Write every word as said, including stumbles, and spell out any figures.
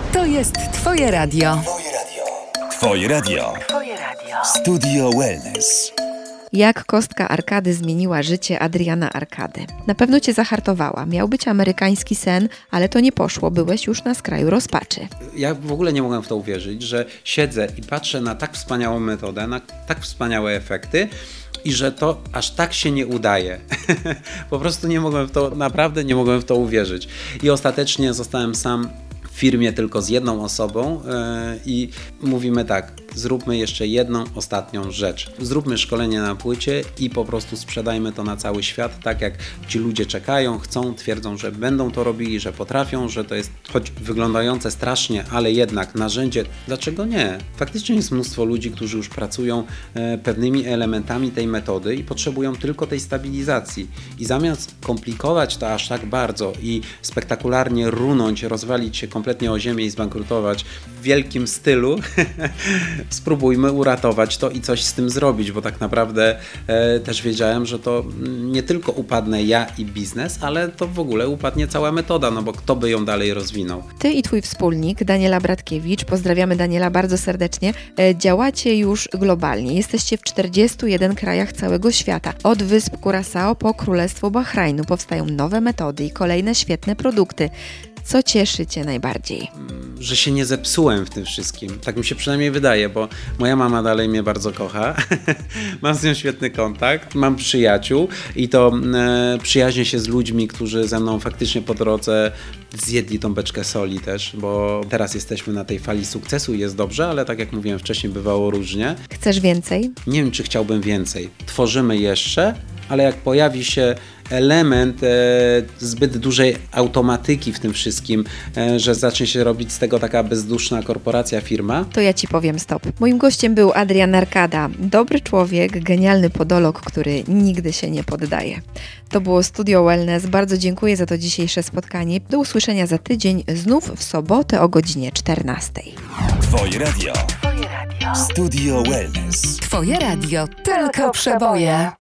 To jest Twoje radio. Twoje radio. Twoje radio. Twoje radio. Studio Wellness. Jak kostka arkady zmieniła życie Adriana Arkady. Na pewno cię zahartowała. Miał być amerykański sen, ale to nie poszło. Byłeś już na skraju rozpaczy. Ja w ogóle nie mogłem w to uwierzyć, że siedzę i patrzę na tak wspaniałą metodę, na tak wspaniałe efekty i że to aż tak się nie udaje. Po prostu nie mogłem w to, naprawdę nie mogłem w to uwierzyć. I ostatecznie zostałem sam w firmie tylko z jedną osobą yy, i mówimy tak, zróbmy jeszcze jedną ostatnią rzecz. Zróbmy szkolenie na płycie i po prostu sprzedajmy to na cały świat, tak jak ci ludzie czekają, chcą, twierdzą, że będą to robili, że potrafią, że to jest choć wyglądające strasznie, ale jednak narzędzie. Dlaczego nie? Faktycznie jest mnóstwo ludzi, którzy już pracują e, pewnymi elementami tej metody i potrzebują tylko tej stabilizacji. I zamiast komplikować to aż tak bardzo i spektakularnie runąć, rozwalić się kompletnie o ziemię i zbankrutować w wielkim stylu, spróbujmy uratować to i coś z tym zrobić, bo tak naprawdę e, też wiedziałem, że to nie tylko upadnę ja i biznes, ale to w ogóle upadnie cała metoda, no bo kto by ją dalej rozwinął. Ty i twój wspólnik, Daniela Bratkiewicz, pozdrawiamy Daniela bardzo serdecznie, e, działacie już globalnie. Jesteście w czterdziestu jeden krajach całego świata. Od wysp Curaçao po Królestwo Bahrajnu powstają nowe metody i kolejne świetne produkty. Co cieszy cię najbardziej? Że się nie zepsułem w tym wszystkim. Tak mi się przynajmniej wydaje, bo moja mama dalej mnie bardzo kocha. Mam z nią świetny kontakt, mam przyjaciół i to e, przyjaźnię się z ludźmi, którzy ze mną faktycznie po drodze zjedli tą beczkę soli też, bo teraz jesteśmy na tej fali sukcesu i jest dobrze, ale tak jak mówiłem wcześniej, bywało różnie. Chcesz więcej? Nie wiem, czy chciałbym więcej. Tworzymy jeszcze, ale jak pojawi się element e, zbyt dużej automatyki w tym wszystkim, e, że zacznie się robić z tego taka bezduszna korporacja, firma. To ja ci powiem stop. Moim gościem był Adrian Arkada. Dobry człowiek, genialny podolog, który nigdy się nie poddaje. To było Studio Wellness. Bardzo dziękuję za to dzisiejsze spotkanie. Do usłyszenia za tydzień, znów w sobotę o godzinie czternastej. Twoje radio. Twoje radio. Studio Wellness. Twoje radio. Tylko przeboje.